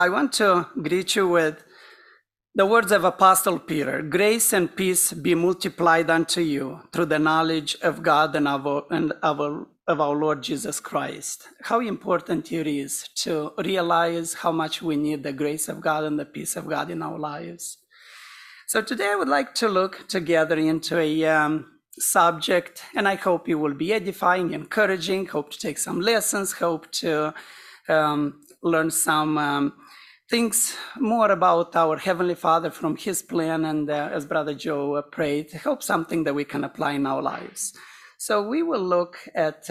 I want to greet you with the words of Apostle Peter. Grace and peace be multiplied unto you through the knowledge of God and of our Lord Jesus Christ. How important it is to realize how much we need the grace of God and the peace of God in our lives. So today I would like to look together into a subject, and I hope it will be edifying, encouraging, hope to take some lessons, hope to learn some things more about our Heavenly Father from His plan, and as Brother Joe prayed, hope something that we can apply in our lives. So we will look at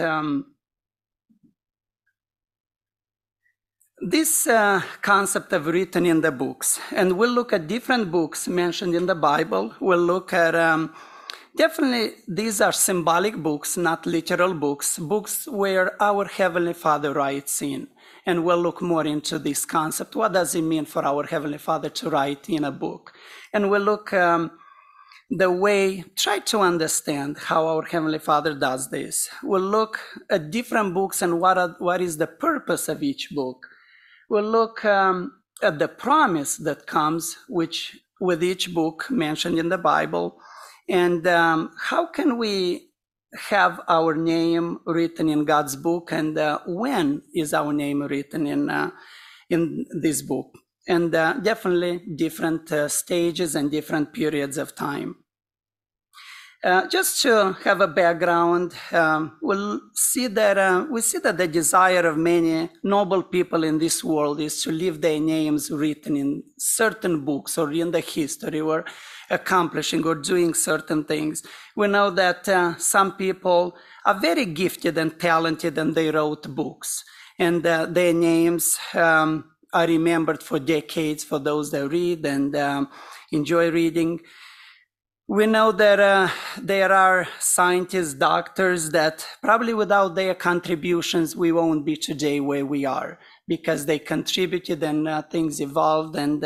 this concept of written in the books, and we'll look at different books mentioned in the Bible. We'll look at definitely these are symbolic books, not literal books, books where our Heavenly Father writes in. And we'll look more into this concept. What does it mean for our Heavenly Father to write in a book? And we'll look try to understand how our Heavenly Father does this. We'll look at different books and what is the purpose of each book. We'll look at the promise that comes with each book mentioned in the Bible, and how can we have our name written in God's book, and when is our name written in this book, and definitely different stages and different periods of time. Just to have a background, we'll see that the desire of many noble people in this world is to leave their names written in certain books or in the history, or accomplishing or doing certain things. We know that some people are very gifted and talented, and they wrote books, and their names are remembered for decades for those that read and enjoy reading. We know that there are scientists, doctors that probably without their contributions, we won't be today where we are, because they contributed and things evolved, and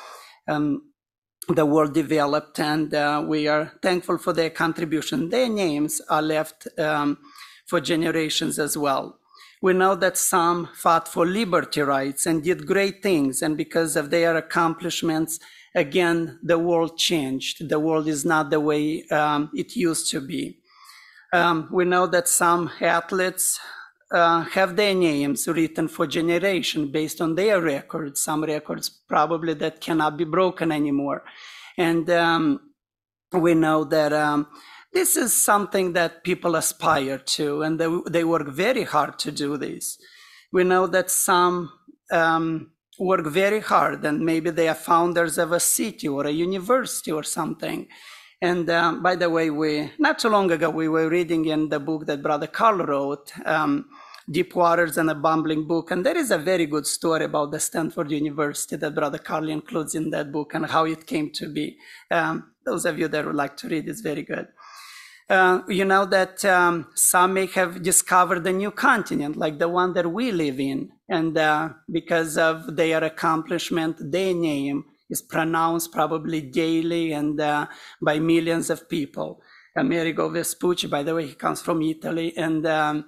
the world developed, and we are thankful for their contribution. Their names are left for generations as well. We know that some fought for liberty rights and did great things, and because of their accomplishments, again, the world changed. The world is not the way it used to be. We know that some athletes have their names written for generation based on their records, some records probably that cannot be broken anymore. And we know that this is something that people aspire to, and they work very hard to do this. We know that some work very hard, and maybe they are founders of a city or a university or something. And by the way, not too long ago, we were reading in the book that Brother Carl wrote, Deep Waters and a Bumbling Book. And there is a very good story about the Stanford University that Brother Carl includes in that book and how it came to be. Those of you that would like to read, it's very good. You know that some may have discovered a new continent, like the one that we live in. And because of their accomplishment, their name is pronounced probably daily and by millions of people. Amerigo Vespucci, by the way, he comes from Italy, and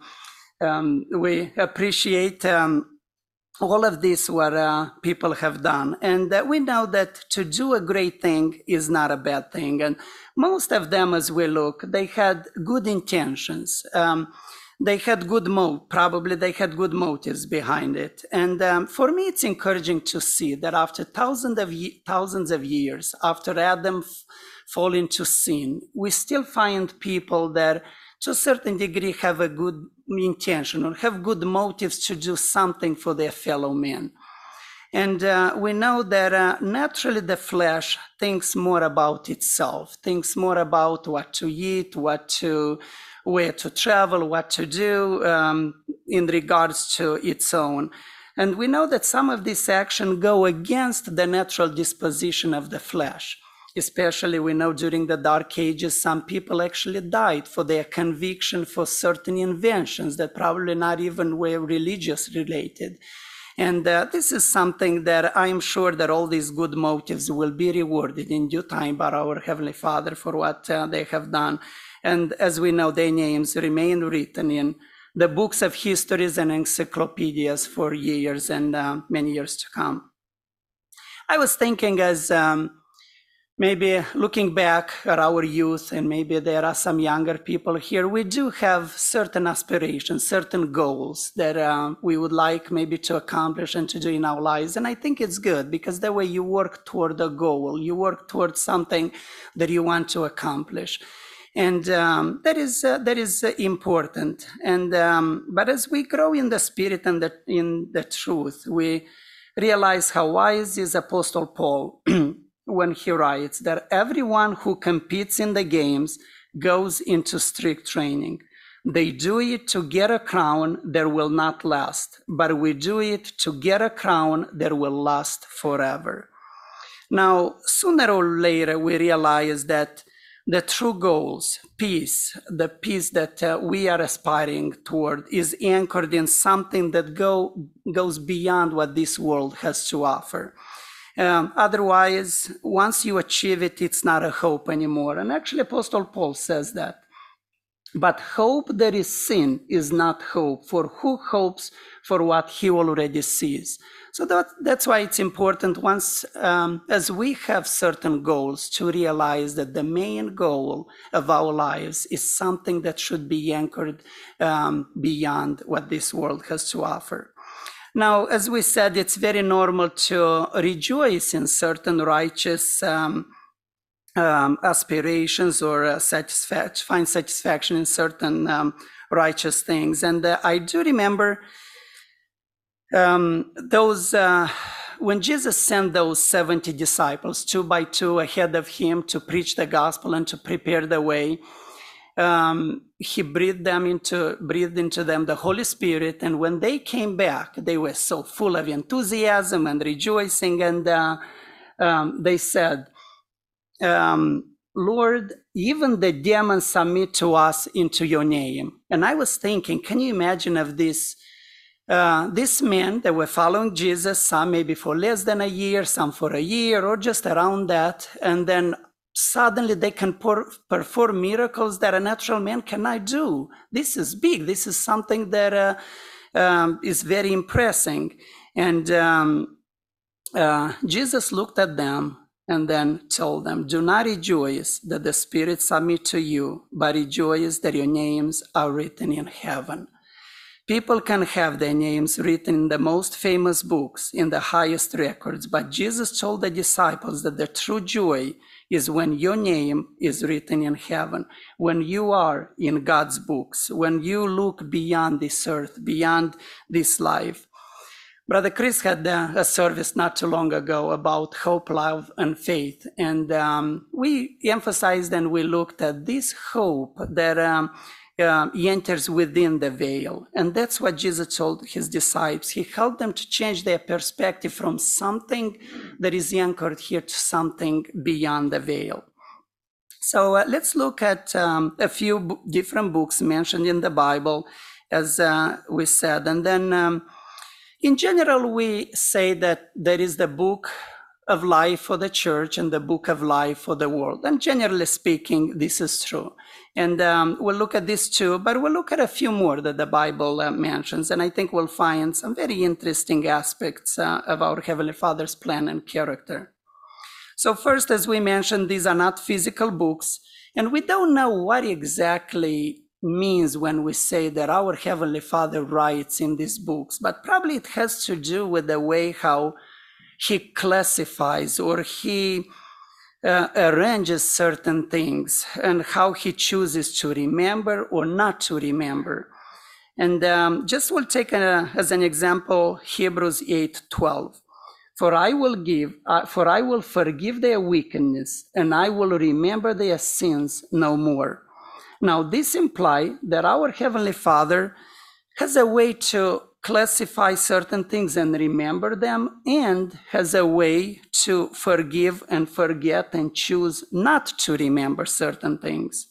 we appreciate all of this what people have done. And we know that to do a great thing is not a bad thing. And most of them, as we look, they had good intentions. They had probably they had good motives behind it. And for me, it's encouraging to see that after thousands of years, after Adam fall into sin, we still find people that to a certain degree have a good intention or have good motives to do something for their fellow men. And we know that naturally the flesh thinks more about itself, thinks more about what to eat, where to travel, what to do in regards to its own. And we know that some of these actions go against the natural disposition of the flesh. Especially we know during the Dark Ages, some people actually died for their conviction for certain inventions that probably not even were religious related. And this is something that I'm sure that all these good motives will be rewarded in due time by our Heavenly Father for what they have done. And as we know, their names remain written in the books of histories and encyclopedias for years and many years to come. I was thinking as maybe looking back at our youth, and maybe there are some younger people here, we do have certain aspirations, certain goals that we would like maybe to accomplish and to do in our lives. And I think it's good because that way you work toward a goal, you work towards something that you want to accomplish. And that is important. And but as we grow in the spirit and in the truth, we realize how wise is Apostle Paul when he writes that everyone who competes in the games goes into strict training. They do it to get a crown that will not last, but we do it to get a crown that will last forever. Now, sooner or later, we realize that the true goals, peace, the peace that we are aspiring toward is anchored in something that goes beyond what this world has to offer. Otherwise, once you achieve it, it's not a hope anymore. And actually, Apostle Paul says that. But hope that is seen is not hope, for who hopes for what he already sees? So that's why it's important once, as we have certain goals, to realize that the main goal of our lives is something that should be anchored beyond what this world has to offer. Now, as we said, it's very normal to rejoice in certain righteous aspirations or find satisfaction in certain righteous things. And I do remember those when Jesus sent those 70 disciples, 2 by 2 ahead of him to preach the gospel and to prepare the way. He breathed into them the Holy Spirit, and when they came back, they were so full of enthusiasm and rejoicing, and they said, Lord, even the demons submit to us into your name. And I was thinking, can you imagine of these men that were following Jesus, some maybe for less than a year, some for a year, or just around that, and then suddenly they can perform miracles that a natural man cannot do. This is big. This is something that is very impressive. And Jesus looked at them and then told them, do not rejoice that the spirits submit to you, but rejoice that your names are written in heaven. People can have their names written in the most famous books, in the highest records, but Jesus told the disciples that the true joy is when your name is written in heaven, when you are in God's books, when you look beyond this earth, beyond this life. Brother Chris had a service not too long ago about hope, love, and faith. And we emphasized and we looked at this hope that enters within the veil. And that's what Jesus told his disciples. He helped them to change their perspective from something that is anchored here to something beyond the veil. So let's look at a few different books mentioned in the Bible, as we said. And then in general, we say that there is the book of life for the church and the book of life for the world. And generally speaking, this is true. And we'll look at these two, but we'll look at a few more that the Bible mentions. And I think we'll find some very interesting aspects of our Heavenly Father's plan and character. So first, as we mentioned, these are not physical books. And we don't know what exactly means when we say that our Heavenly Father writes in these books. But probably it has to do with the way how he classifies or he arranges certain things and how he chooses to remember or not to remember. And just we'll take as an example Hebrews 8:12. For I will forgive their wickedness, and I will remember their sins no more. Now this implies that our Heavenly Father has a way to classify certain things and remember them, and has a way to forgive and forget and choose not to remember certain things.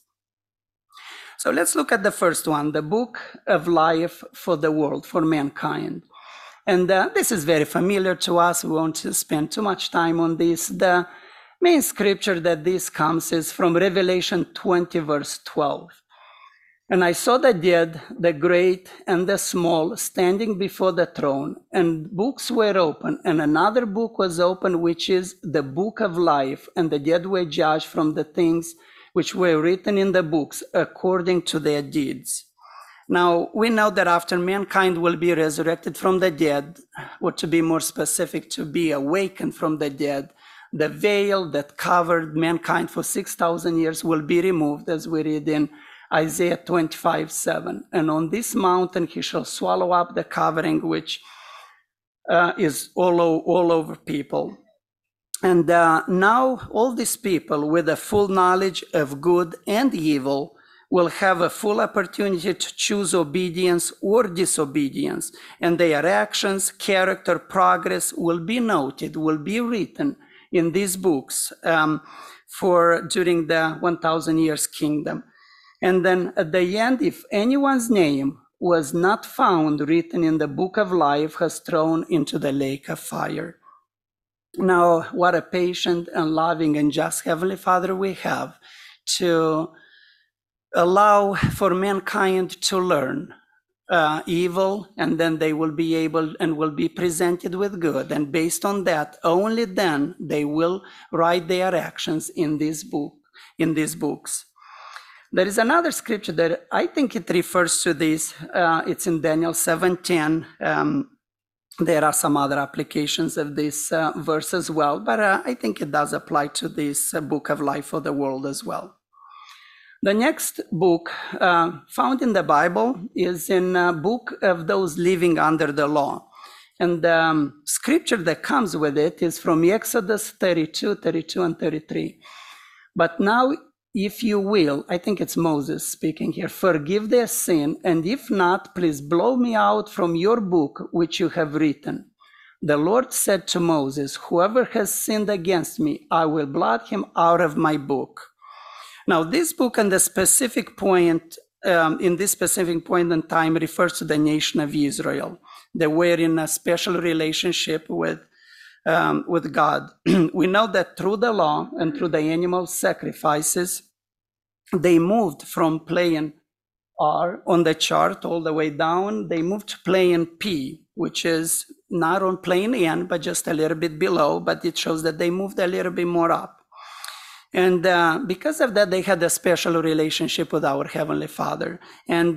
So let's look at the first one, the book of life for the world, for mankind. And this is very familiar to us. We won't spend too much time on this. The main scripture that this comes is from Revelation 20, verse 12. And I saw the dead, the great and the small, standing before the throne, and books were open, and another book was opened, which is the book of life, and the dead were judged from the things which were written in the books according to their deeds. Now, we know that after mankind will be resurrected from the dead, or to be more specific, to be awakened from the dead, the veil that covered mankind for 6,000 years will be removed, as we read in Isaiah 25:7. And on this mountain he shall swallow up the covering which is all over people. And now all these people with a full knowledge of good and evil will have a full opportunity to choose obedience or disobedience. And their actions, character, progress will be noted, will be written in these books during the 1,000 years kingdom. And then at the end, if anyone's name was not found written in the book of life, was thrown into the lake of fire. Now, what a patient and loving and just Heavenly Father we have to allow for mankind to learn evil, and then they will be able and will be presented with good. And based on that, only then they will write their actions in this book, in these books. There is another scripture that I think it refers to this. It's in Daniel 7:10. There are some other applications of this verse as well, but I think it does apply to this book of life for the world as well. The next book found in the Bible is in a book of those living under the law. And the scripture that comes with it is from Exodus 32 and 33. But now, if you will, I think it's Moses speaking here, forgive their sin, and if not, please blow me out from your book which you have written. The Lord said to Moses, whoever has sinned against me, I will blot him out of my book. Now, this book and the specific point, in this specific point in time, refers to the nation of Israel. They were in a special relationship with God. We know that through the law and through the animal sacrifices, they moved from playing R on the chart all the way down. They moved to playing P, which is not on plane N, but just a little bit below, but it shows that they moved a little bit more up. And because of that, they had a special relationship with our Heavenly Father. And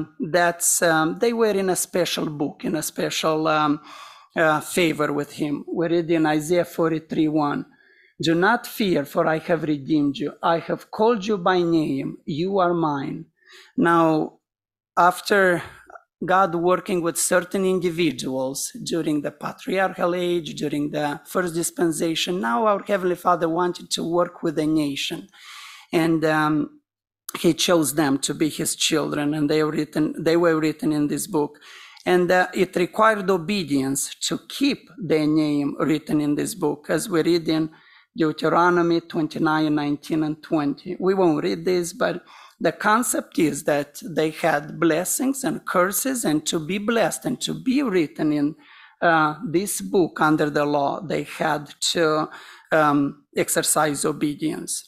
they were in a special book, in a special favor with Him. We read in Isaiah 43:1, do not fear, for I have redeemed you. I have called you by name. You are mine. Now, after God working with certain individuals during the patriarchal age, during the first dispensation, now our Heavenly Father wanted to work with a nation. And He chose them to be His children, and they were written in this book. And it required obedience to keep their name written in this book, as we read in Deuteronomy 29, 19, and 20. We won't read this, but the concept is that they had blessings and curses, and to be blessed and to be written in this book under the law, they had to exercise obedience.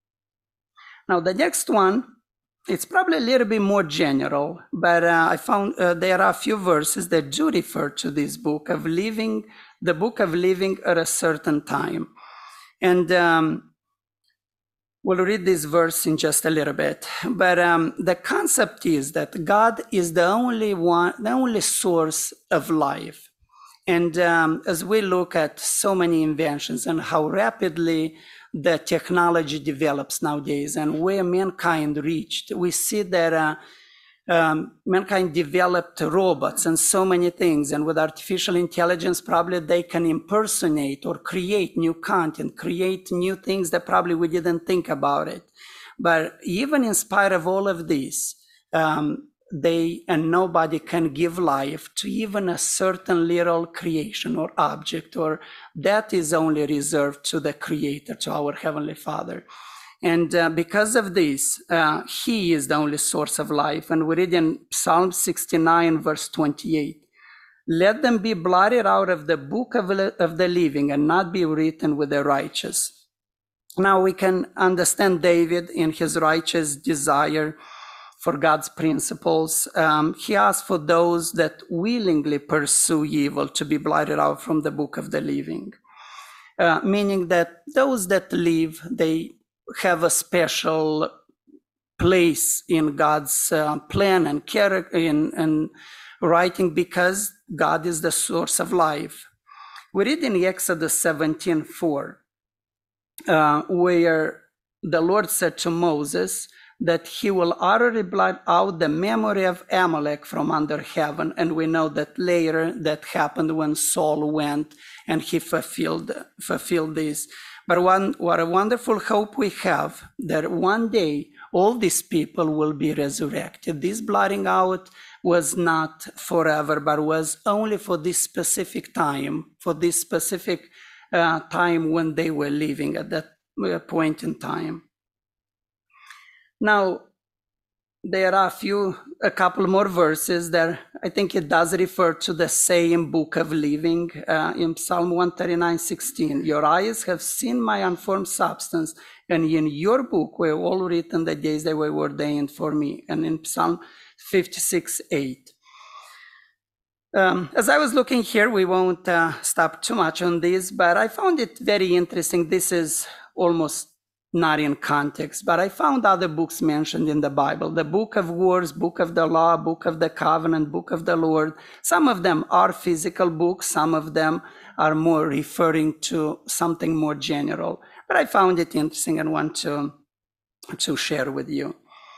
Now, the next one, it's probably a little bit more general, but I found there are a few verses that do refer to this book of living, the book of living at a certain time. And we'll read this verse in just a little bit. But the concept is that God is the only source of life. And as we look at so many inventions and how rapidly the technology develops nowadays and where mankind reached, we see that mankind developed robots and so many things, and with artificial intelligence, probably they can impersonate or create new content, create new things that probably we didn't think about it. But even in spite of all of this, nobody can give life to even a certain little creation or object, or that is only reserved to the Creator, to our Heavenly Father. And because of this, He is the only source of life. And we read in Psalm 69, verse 28, let them be blotted out of the book of the living and not be written with the righteous. Now we can understand David in his righteous desire for God's principles. He asks for those that willingly pursue evil to be blotted out from the book of the living. Meaning that those that live, they have a special place in God's plan and character in writing, because God is the source of life. We read in Exodus 17:4, where the Lord said to Moses that he will utterly blot out the memory of Amalek from under heaven. And we know that later that happened when Saul went and he fulfilled this. But what a wonderful hope we have, that one day all these people will be resurrected. This blotting out was not forever, but was only for this specific time, time when they were living at that point in time. Now, there are a couple more verses that I think it does refer to the same book of living. In Psalm 139:16, your eyes have seen my unformed substance, and in your book were all written the days that were ordained for me. And in Psalm 56:8. As I was looking here, we won't stop too much on this, but I found it very interesting. This is almost not in context, but I found other books mentioned in the Bible: the Book of Wars, Book of the Law, Book of the Covenant, Book of the Lord. Some of them are physical books, some of them are more referring to something more general. But I found it interesting and want to share with you.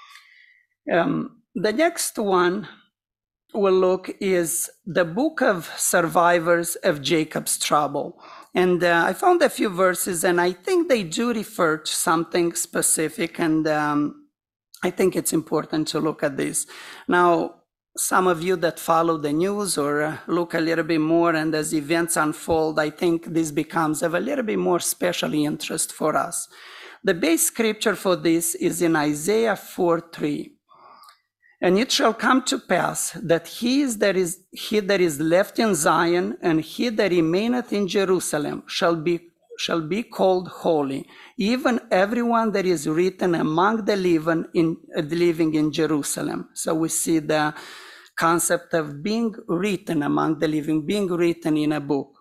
The next one we'll look is the Book of Survivors of Jacob's Trouble. And I found a few verses, and I think they do refer to something specific, and I think it's important to look at this. Now, some of you that follow the news or look a little bit more, and as events unfold, I think this becomes of a little bit more special interest for us. The base scripture for this is in Isaiah 4:3. And it shall come to pass that he that is left in Zion and he that remaineth in Jerusalem shall be called holy, even everyone that is written among the living in Jerusalem. So we see the concept of being written among the living, being written in a book.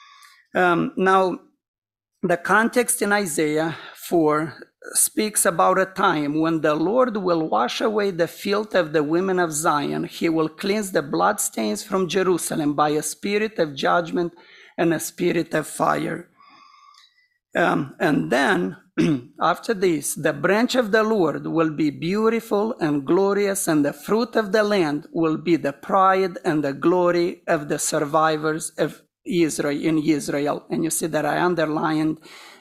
Now, the context in Isaiah 4 speaks about a time when the Lord will wash away the filth of the women of Zion. He will cleanse the bloodstains from Jerusalem by a spirit of judgment and a spirit of fire. And then, after this, the branch of the Lord will be beautiful and glorious, and the fruit of the land will be the pride and the glory of the survivors of Israel. And you see that I underlined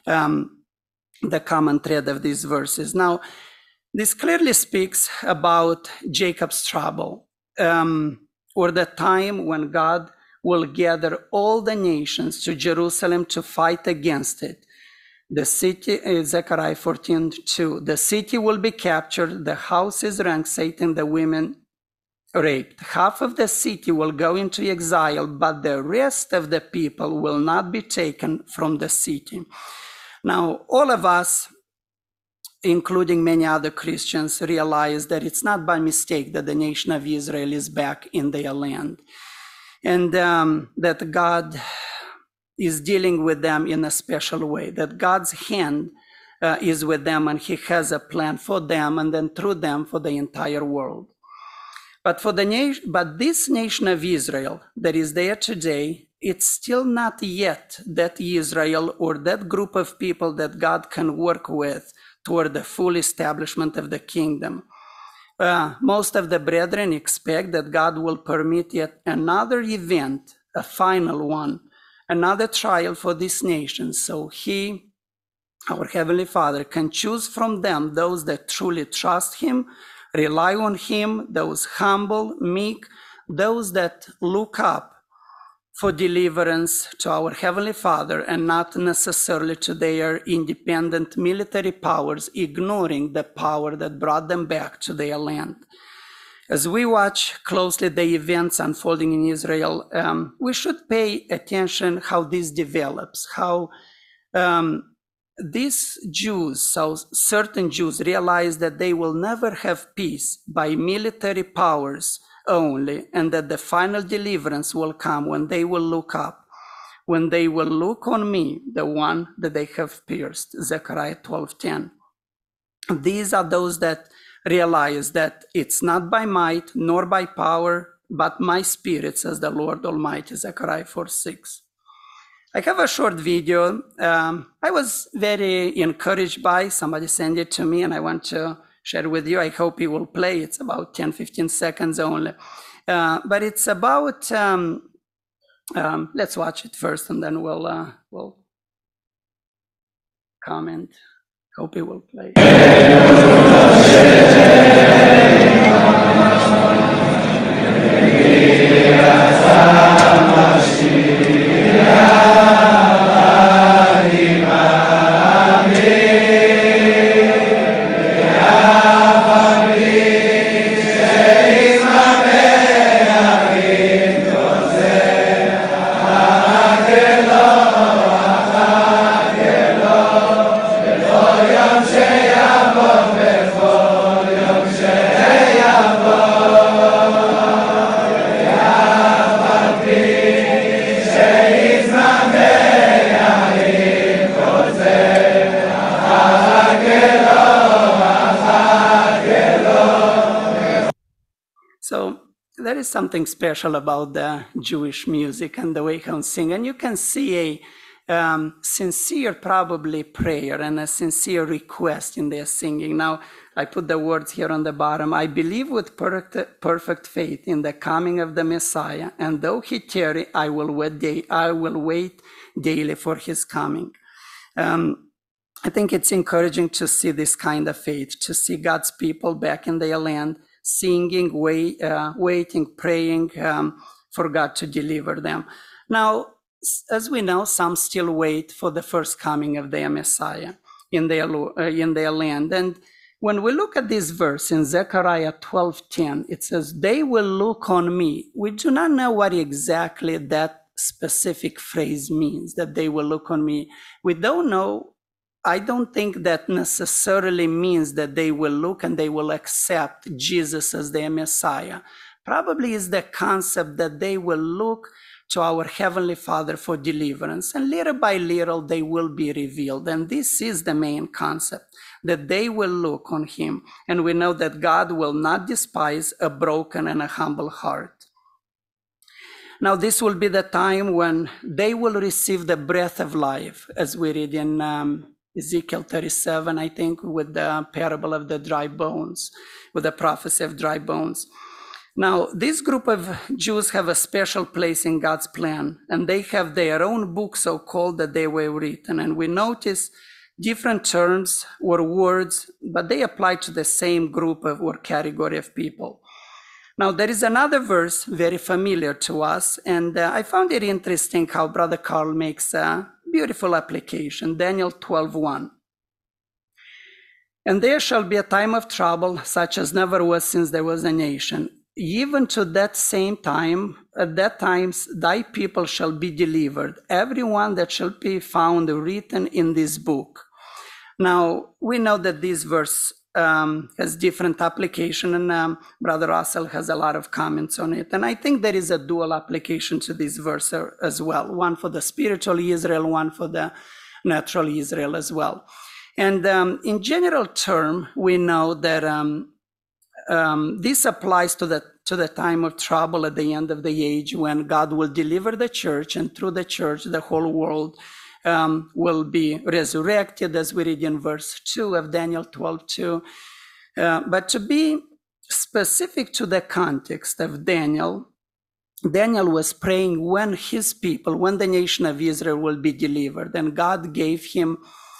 the common thread of these verses. Now, this clearly speaks about Jacob's trouble, or the time when God will gather all the nations to Jerusalem to fight against it. The city, Zechariah 14:2, the city will be captured, the houses ransacked, and the women raped. Half of the city will go into exile, but the rest of the people will not be taken from the city. Now, all of us, including many other Christians, realize that it's not by mistake that the nation of Israel is back in their land, and that God is dealing with them in a special way, that God's hand is with them, and he has a plan for them, and then through them for the entire world. But this nation of Israel that is there today, it's still not yet that Israel or that group of people that God can work with toward the full establishment of the kingdom. Most of the brethren expect that God will permit yet another event, a final one, another trial for this nation, so he, our Heavenly Father, can choose from them those that truly trust him, rely on him, those humble, meek, those that look up for deliverance to our Heavenly Father and not necessarily to their independent military powers, ignoring the power that brought them back to their land. As we watch closely the events unfolding in Israel, we should pay attention how this develops, how these Jews, so certain Jews, realize that they will never have peace by military powers only, and that the final deliverance will come when they will look up, when they will look on me, the one that they have pierced, Zechariah 12:10. These are those that realize that it's not by might nor by power, but my spirit, says the Lord Almighty, Zechariah 4:6. I have a short video. I was very encouraged by, somebody sent it to me and I want to share with you. I hope you will play. It's about 10-15 seconds only. But it's about, let's watch it first and then we'll comment. Hope it will play. So there is something special about the Jewish music and the way how sing, and you can see a sincere probably prayer and a sincere request in their singing. Now, I put the words here on the bottom. I believe with perfect faith in the coming of the Messiah, and though he tarry, I will wait daily for his coming. I think it's encouraging to see this kind of faith, to see God's people back in their land, singing, waiting, praying for God to deliver them. Now, as we know, some still wait for the first coming of their Messiah in their land. And when we look at this verse in Zechariah 12:10, it says, they will look on me. We do not know what exactly that specific phrase means, that they will look on me. We don't know. I don't think that necessarily means that they will look and they will accept Jesus as their Messiah. Probably is the concept that they will look to our Heavenly Father for deliverance, and little by little they will be revealed. And this is the main concept, that they will look on Him. And we know that God will not despise a broken and a humble heart. Now, this will be the time when they will receive the breath of life, as we read in Ezekiel 37, I think, with the parable of the dry bones, with the prophecy of dry bones. Now, this group of Jews have a special place in God's plan, and they have their own book, so-called, that they were written. And we notice different terms or words, but they apply to the same group of or category of people. Now, there is another verse very familiar to us, and I found it interesting how Brother Carl makes a beautiful application, Daniel 12:1. And there shall be a time of trouble, such as never was since there was a nation. Even to that same time, at that time, thy people shall be delivered, everyone that shall be found written in this book. Now, we know that this verse has different application, and Brother Russell has a lot of comments on it. And I think there is a dual application to this verse as well, one for the spiritual Israel, one for the natural Israel as well. And in general term, we know that this applies to the time of trouble at the end of the age, when God will deliver the church, and through the church, the whole world will be resurrected, as we read in verse 2 of Daniel 12:2. But to be specific to the context of Daniel, Daniel was praying when his people, when the nation of Israel will be delivered, and God gave him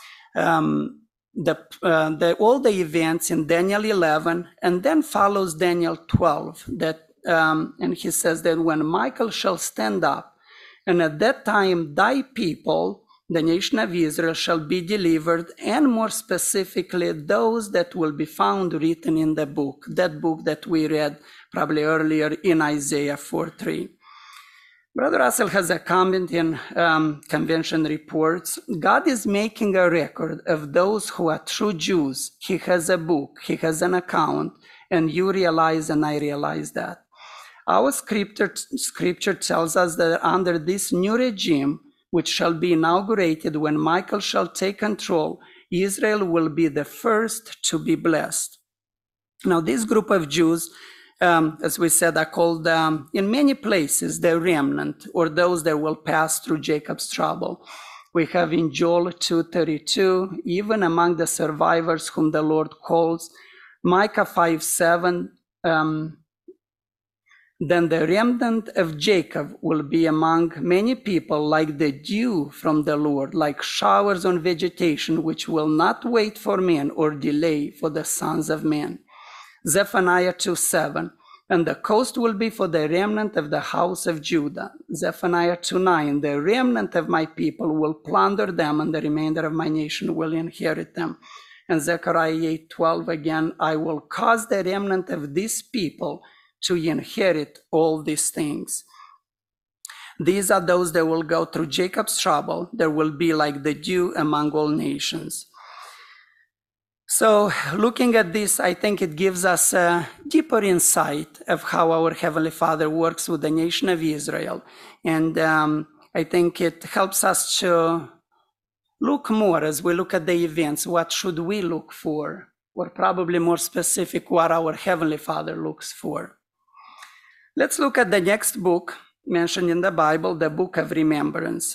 all the events in Daniel 11, and then follows Daniel 12, that and he says that when Michael shall stand up, and at that time thy people, the nation of Israel, shall be delivered, and more specifically those that will be found written in the book, that book that we read probably earlier in Isaiah 4:3. Brother Russell has a comment in Convention Reports. God is making a record of those who are true Jews. He has a book, he has an account, and you realize, and I realize that. Our scripture tells us that under this new regime, which shall be inaugurated when Michael shall take control, Israel will be the first to be blessed. Now, this group of Jews, as we said, are called in many places the remnant, or those that will pass through Jacob's trouble. We have in Joel 2:32, even among the survivors whom the Lord calls, Micah 5:7, then the remnant of Jacob will be among many people like the dew from the Lord, like showers on vegetation, which will not wait for men or delay for the sons of men. Zephaniah 2:7, and the coast will be for the remnant of the house of Judah. Zephaniah 2:9, the remnant of my people will plunder them, and the remainder of my nation will inherit them. And Zechariah 8:12 again, I will cause the remnant of these people to inherit all these things. These are those that will go through Jacob's trouble. There will be like the dew among all nations. So looking at this, I think it gives us a deeper insight of how our Heavenly Father works with the nation of Israel. And I think it helps us to look more as we look at the events. What should we look for? Or probably more specific, what our Heavenly Father looks for. Let's look at the next book mentioned in the Bible, the Book of Remembrance.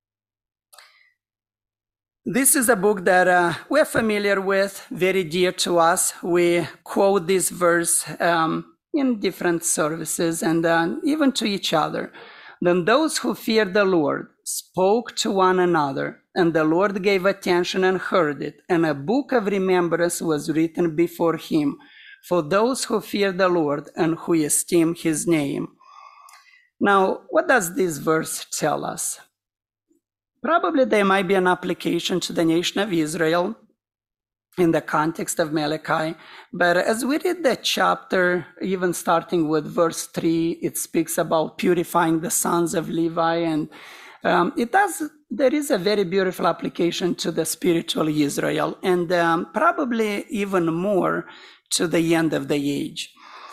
This is a book that we're familiar with, very dear to us. We quote this verse in different services and even to each other. Then those who feared the Lord spoke to one another, and the Lord gave attention and heard it, and a book of remembrance was written before him for those who fear the Lord and who esteem his name. Now, what does this verse tell us? Probably there might be an application to the nation of Israel in the context of Malachi, but as we read the chapter, even starting with verse 3, it speaks about purifying the sons of Levi, and there is a very beautiful application to the spiritual Israel, and probably even more to the end of the age.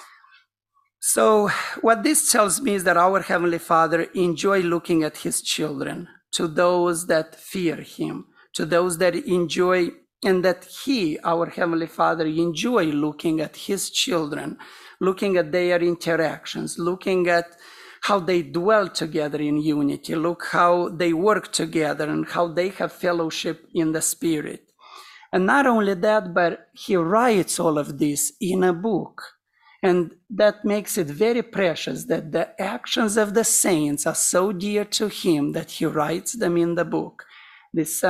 So what this tells me is that our Heavenly Father enjoys looking at his children, to those that fear him, to those that enjoy, and that he, our Heavenly Father, enjoy looking at his children, looking at their interactions, looking at how they dwell together in unity, look how they work together and how they have fellowship in the Spirit. And not only that, but he writes all of this in a book. And that makes it very precious that the actions of the saints are so dear to him that he writes them in the book. This,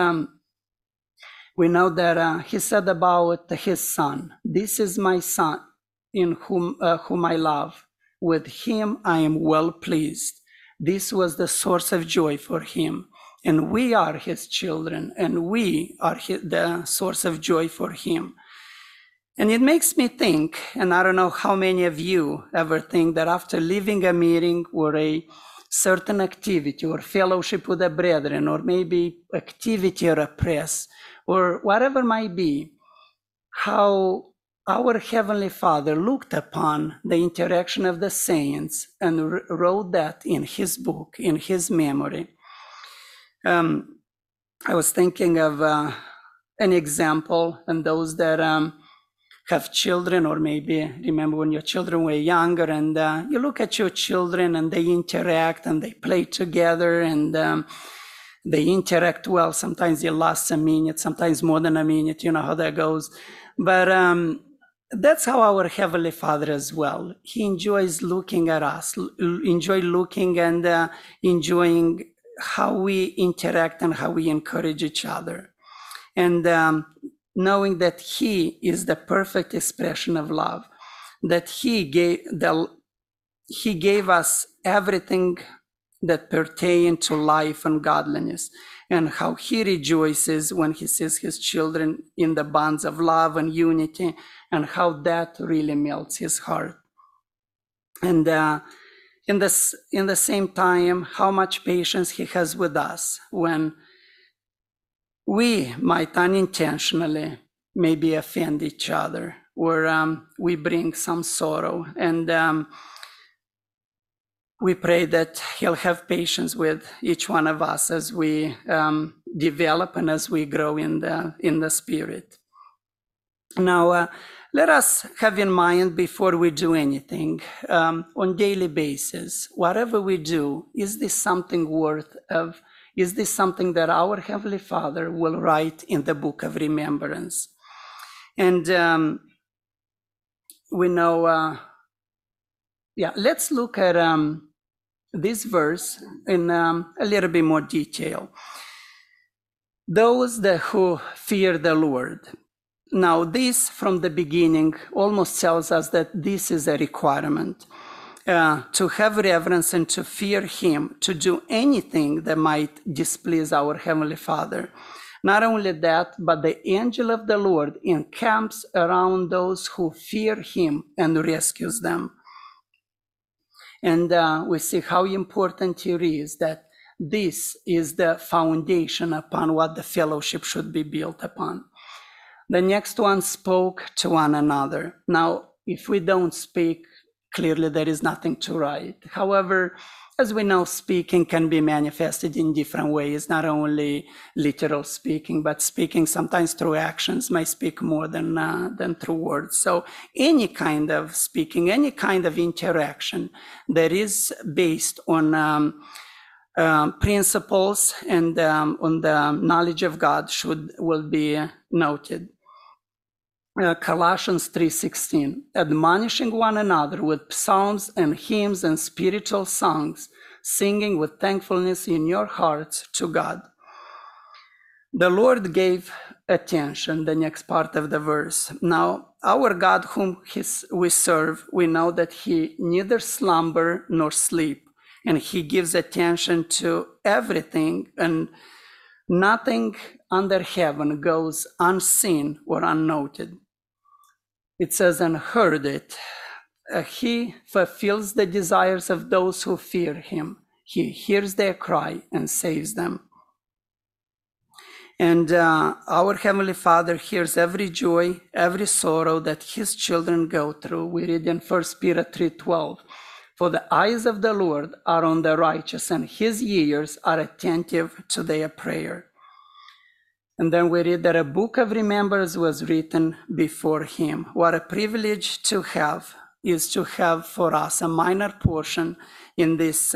we know that he said about his son, this is my son in whom I love. With him I am well pleased. This was the source of joy for him. And we are his children, and we are the source of joy for him. And it makes me think, and I don't know how many of you ever think that after leaving a meeting or a certain activity or fellowship with the brethren, or maybe activity or a press, or whatever might be, how our Heavenly Father looked upon the interaction of the saints and wrote that in his book, in his memory. I was thinking of an example, and those that have children, or maybe remember when your children were younger, and you look at your children and they interact and they play together and they interact well. Sometimes it lasts a minute, sometimes more than a minute, you know how that goes. But that's how our Heavenly Father as well. He enjoys looking at us, enjoy looking and enjoying how we interact and how we encourage each other. And knowing that he is the perfect expression of love, that he gave us everything that pertain to life and godliness, and how he rejoices when he sees his children in the bonds of love and unity, and how that really melts his heart. And in the same time, how much patience he has with us when we might unintentionally maybe offend each other, or we bring some sorrow. And we pray that he'll have patience with each one of us as we develop and as we grow in the Spirit. Now, let us have in mind before we do anything, on daily basis, whatever we do, is this something is this something that our Heavenly Father will write in the book of remembrance? And we know, let's look at this verse in a little bit more detail. Those who fear the Lord. Now, this from the beginning almost tells us that this is a requirement. To have reverence and to fear him, to do anything that might displease our Heavenly Father. Not only that, but the angel of the Lord encamps around those who fear him and rescues them. And we see how important it is that this is the foundation upon what the fellowship should be built upon. The next one spoke to one another. Now, if we don't speak, clearly there is nothing to write. However, as we know, speaking can be manifested in different ways, not only literal speaking, but speaking sometimes through actions may speak more than through words. So any kind of speaking, any kind of interaction that is based on principles and on the knowledge of God will be noted. Colossians 3:16, admonishing one another with psalms and hymns and spiritual songs, singing with thankfulness in your hearts to God. The Lord gave attention, the next part of the verse. Now, our God whom we serve, we know that he neither slumber nor sleep, and he gives attention to everything, and nothing under heaven goes unseen or unnoted. It says, and heard it. He fulfills the desires of those who fear him. He hears their cry and saves them. And our Heavenly Father hears every joy, every sorrow that his children go through. We read in 1 Peter 3:12, for the eyes of the Lord are on the righteous, and his ears are attentive to their prayer. And then we read that a book of remembrance was written before him. What a privilege to have is to have for us a minor portion in this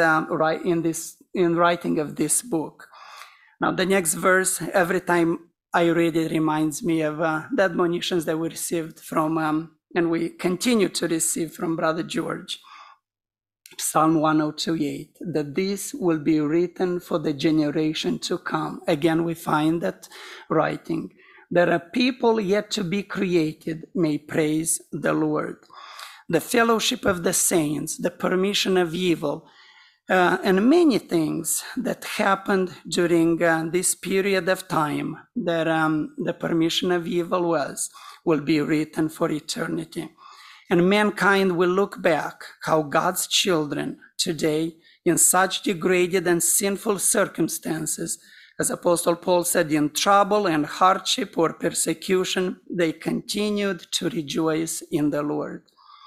in writing of this book. Now, the next verse, every time I read it, reminds me of the admonitions that we received from, and we continue to receive from Brother George. Psalm 102:8, that this will be written for the generation to come. Again, we find that writing, that a people yet to be created may praise the Lord. The fellowship of the saints, the permission of evil, and many things that happened during this period of time that the permission of evil will be written for eternity. And mankind will look back how God's children today, in such degraded and sinful circumstances, as Apostle Paul said, in trouble and hardship or persecution, they continued to rejoice in the Lord.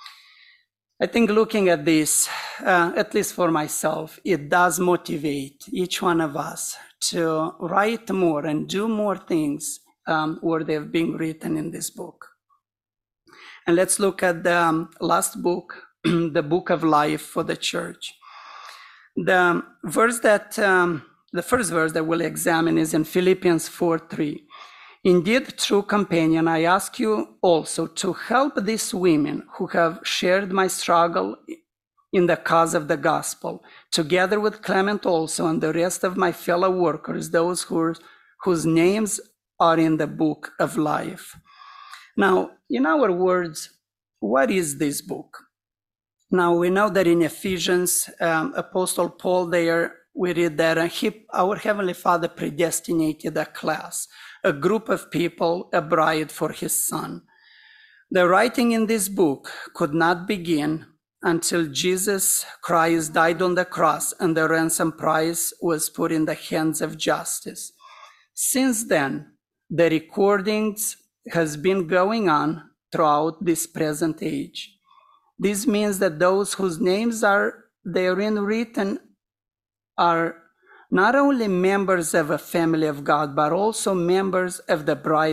I think looking at this, at least for myself, it does motivate each one of us to write more and do more things worthy of being written in this book. And let's look at the last book, the book of life for the church. The first verse that we'll examine is in Philippians 4:3. Indeed, true companion, I ask you also to help these women who have shared my struggle in the cause of the gospel, together with Clement also and the rest of my fellow workers, those whose names are in the book of life. Now, in our words, what is this book? Now, we know that in Ephesians, Apostle Paul there, we read that our Heavenly Father predestinated a class, a group of people, a bride for his son. The writing in this book could not begin until Jesus Christ died on the cross and the ransom price was put in the hands of justice. Since then, the recordings has been going on throughout this present age. This means that those whose names are therein written are not only members of a family of God, but also members of the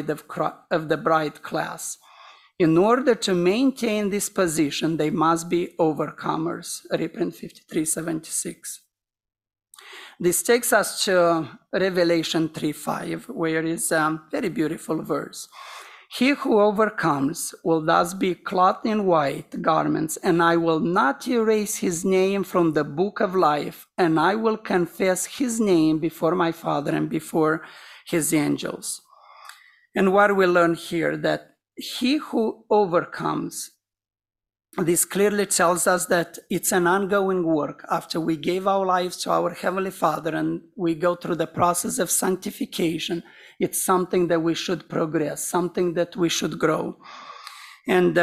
bride class. In order to maintain this position, they must be overcomers. Reprint 53:76. This takes us to Revelation 3:5, where is a very beautiful verse. He who overcomes will thus be clothed in white garments, and I will not erase his name from the book of life, and I will confess his name before my Father and before his angels. And what we learn here, that he who overcomes, this clearly tells us that it's an ongoing work. After we gave our lives to our Heavenly Father and we go through the process of sanctification, it's something that we should progress, something that we should grow. And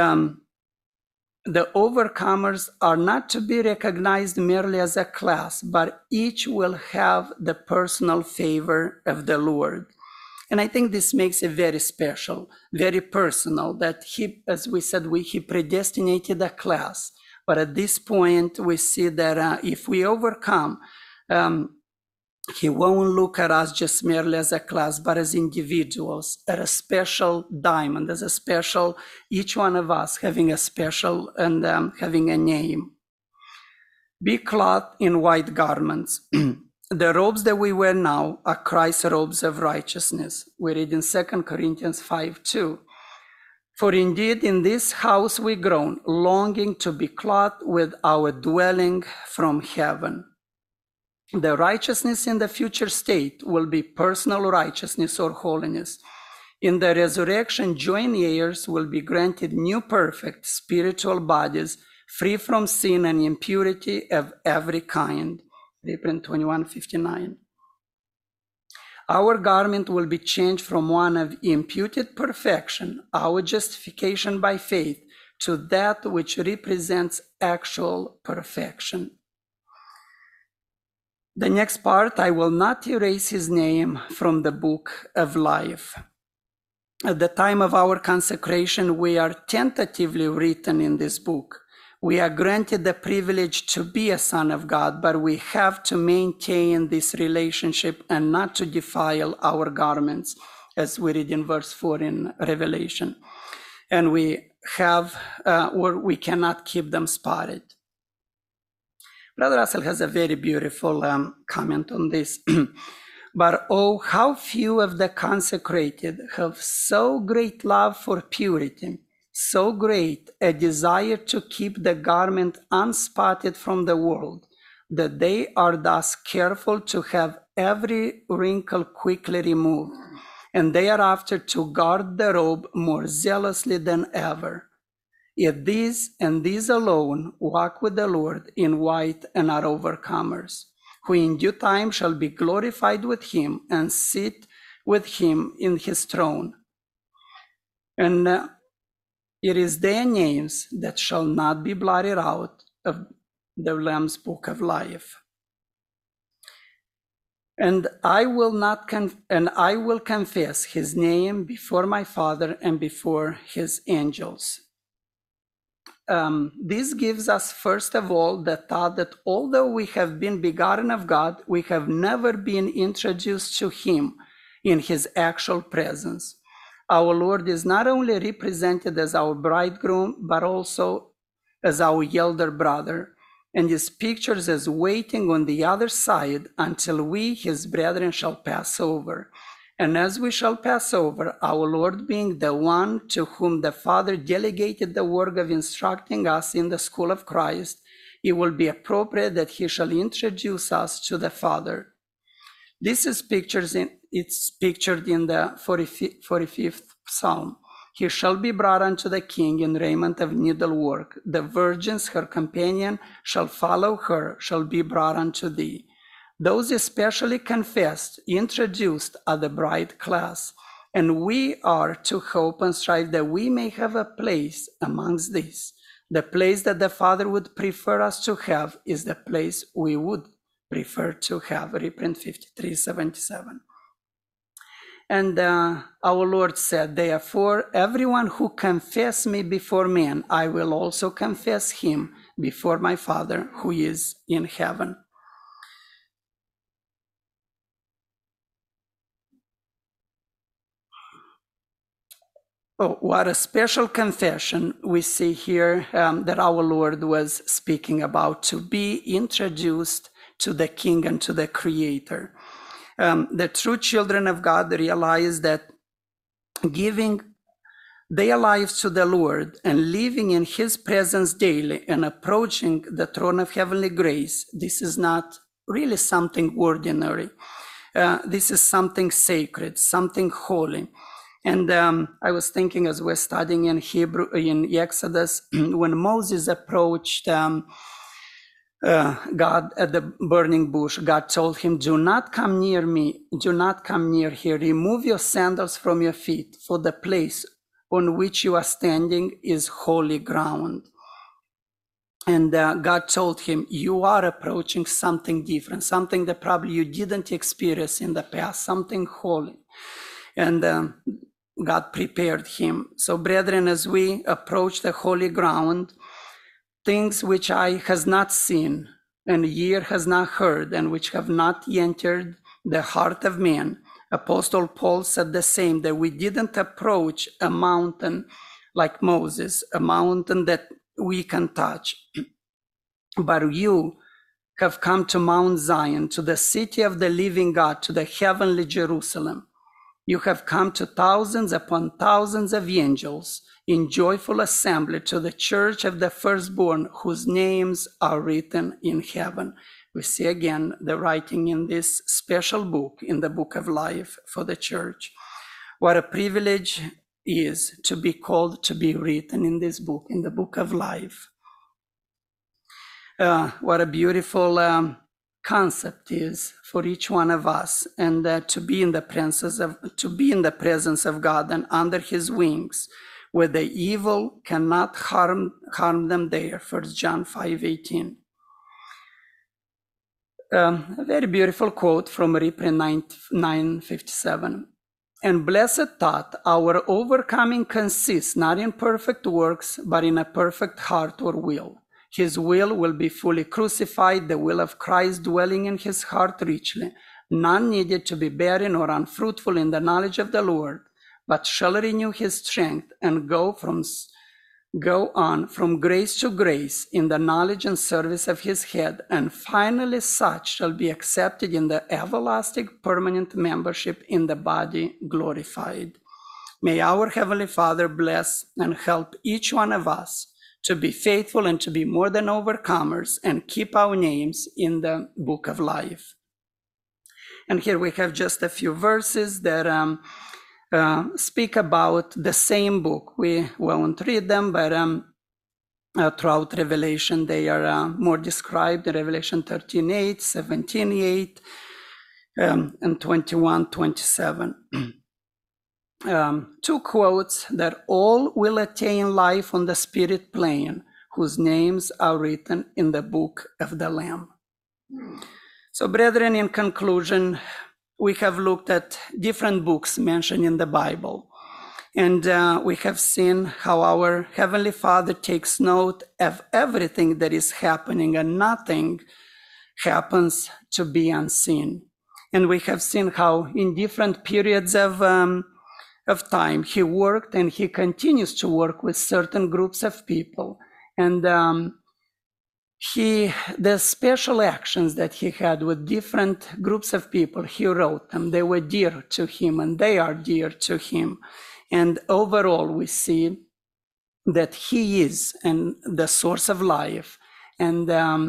the overcomers are not to be recognized merely as a class, but each will have the personal favor of the Lord. And I think this makes it very special, very personal, that he, as we said, he predestinated a class. But at this point, we see that if we overcome, he won't look at us just merely as a class, but as individuals, as a special diamond, as a special, each one of us having a special and having a name. Be clothed in white garments. The robes that we wear now are Christ's robes of righteousness. We read in 2 Corinthians 5:2. For indeed in this house we groan, longing to be clothed with our dwelling from heaven. The righteousness in the future state will be personal righteousness or holiness. In the resurrection, joint heirs will be granted new perfect spiritual bodies, free from sin and impurity of every kind. Reprint 21:59. Our garment will be changed from one of imputed perfection, our justification by faith, to that which represents actual perfection. The next part, I will not erase his name from the book of life. At the time of our consecration, we are tentatively written in this book. We are granted the privilege to be a son of God, but we have to maintain this relationship and not to defile our garments, as we read in verse 4 in Revelation. And we cannot keep them spotted. Brother Russell has a very beautiful comment on this. But oh, how few of the consecrated have so great love for purity, so great a desire to keep the garment unspotted from the world, that they are thus careful to have every wrinkle quickly removed, and thereafter to guard the robe more zealously than ever. Yet these and these alone walk with the Lord in white and are overcomers, who in due time shall be glorified with him and sit with him in his throne. And it is their names that shall not be blotted out of the Lamb's book of life. And I will confess his name before my Father and before his angels. This gives us, first of all, the thought that although we have been begotten of God, we have never been introduced to him in his actual presence. Our Lord is not only represented as our bridegroom, but also as our elder brother, and is pictured as waiting on the other side until we, his brethren, shall pass over. And as we shall pass over, our Lord being the one to whom the Father delegated the work of instructing us in the school of Christ, it will be appropriate that he shall introduce us to the Father. This is pictured in the 45th Psalm. He shall be brought unto the king in raiment of needlework. The virgins, her companion, shall follow her, shall be brought unto thee. Those especially confessed, introduced are the bride class, and we are to hope and strive that we may have a place amongst these. The place that the Father would prefer us to have is the place we would prefer to have. Reprint 5377. And our Lord said, therefore, everyone who confesses me before men, I will also confess him before my Father who is in heaven. Oh, what a special confession we see here that our Lord was speaking about, to be introduced to the King and to the Creator. The true children of God realize that giving their lives to the Lord and living in His presence daily and approaching the throne of heavenly grace, this is not really something ordinary. This is something sacred, something holy. And I was thinking as we're studying in Hebrew, in Exodus, when Moses approached God at the burning bush, God told him, do not come near me, do not come near here, remove your sandals from your feet, for the place on which you are standing is holy ground. And God told him, you are approaching something different, something that probably you didn't experience in the past, something holy. And God prepared him. So brethren, as we approach the holy ground, things which eye has not seen and ear has not heard and which have not entered the heart of man, Apostle Paul said the same, that we didn't approach a mountain like Moses, a mountain that we can touch. But you have come to Mount Zion, to the city of the living God, to the heavenly Jerusalem. You have come to thousands upon thousands of angels in joyful assembly to the church of the firstborn, whose names are written in heaven. We see again the writing in this special book, in the book of life for the church. What a privilege is to be called to be written in this book, in the book of life. What a beautiful concept is for each one of us, and to be in the presence of God and under His wings, where the evil cannot harm them there. 1 John 5:18. A very beautiful quote from reprint 957. And blessed thought, our overcoming consists not in perfect works, but in a perfect heart or will. His will be fully crucified, the will of Christ dwelling in his heart richly, none needed to be barren or unfruitful in the knowledge of the Lord, but shall renew his strength and go on from grace to grace in the knowledge and service of his head, and finally such shall be accepted in the everlasting permanent membership in the body glorified. May our Heavenly Father bless and help each one of us to be faithful and to be more than overcomers and keep our names in the book of life. And here we have just a few verses that speak about the same book. We won't read them, but throughout Revelation they are more described in Revelation 13:8, 17:8, and 21:27. Two quotes that all will attain life on the spirit plane, whose names are written in the book of the Lamb. So, brethren, in conclusion, we have looked at different books mentioned in the Bible, and we have seen how our Heavenly Father takes note of everything that is happening, and nothing happens to be unseen. And we have seen how in different periods of time he worked, and he continues to work with certain groups of people. And the special actions that he had with different groups of people, he wrote them. They were dear to him, and they are dear to him. And overall, we see that he is the source of life. And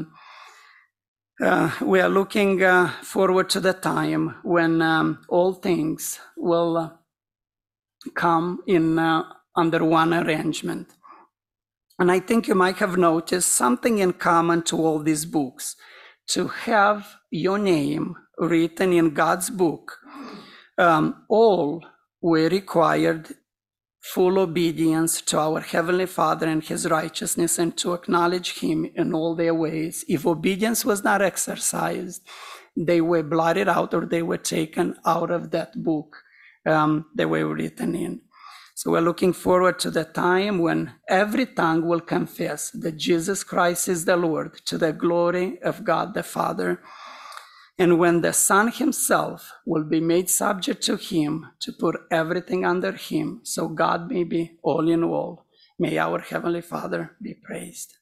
we are looking forward to the time when all things will come in under one arrangement. And I think you might have noticed something in common to all these books. To have your name written in God's book, all were required full obedience to our Heavenly Father and His righteousness, and to acknowledge Him in all their ways. If obedience was not exercised, they were blotted out or they were taken out of that book they were written in. So we're looking forward to the time when every tongue will confess that Jesus Christ is the Lord, to the glory of God the Father. And when the Son himself will be made subject to him, to put everything under him, so God may be all in all. May our Heavenly Father be praised.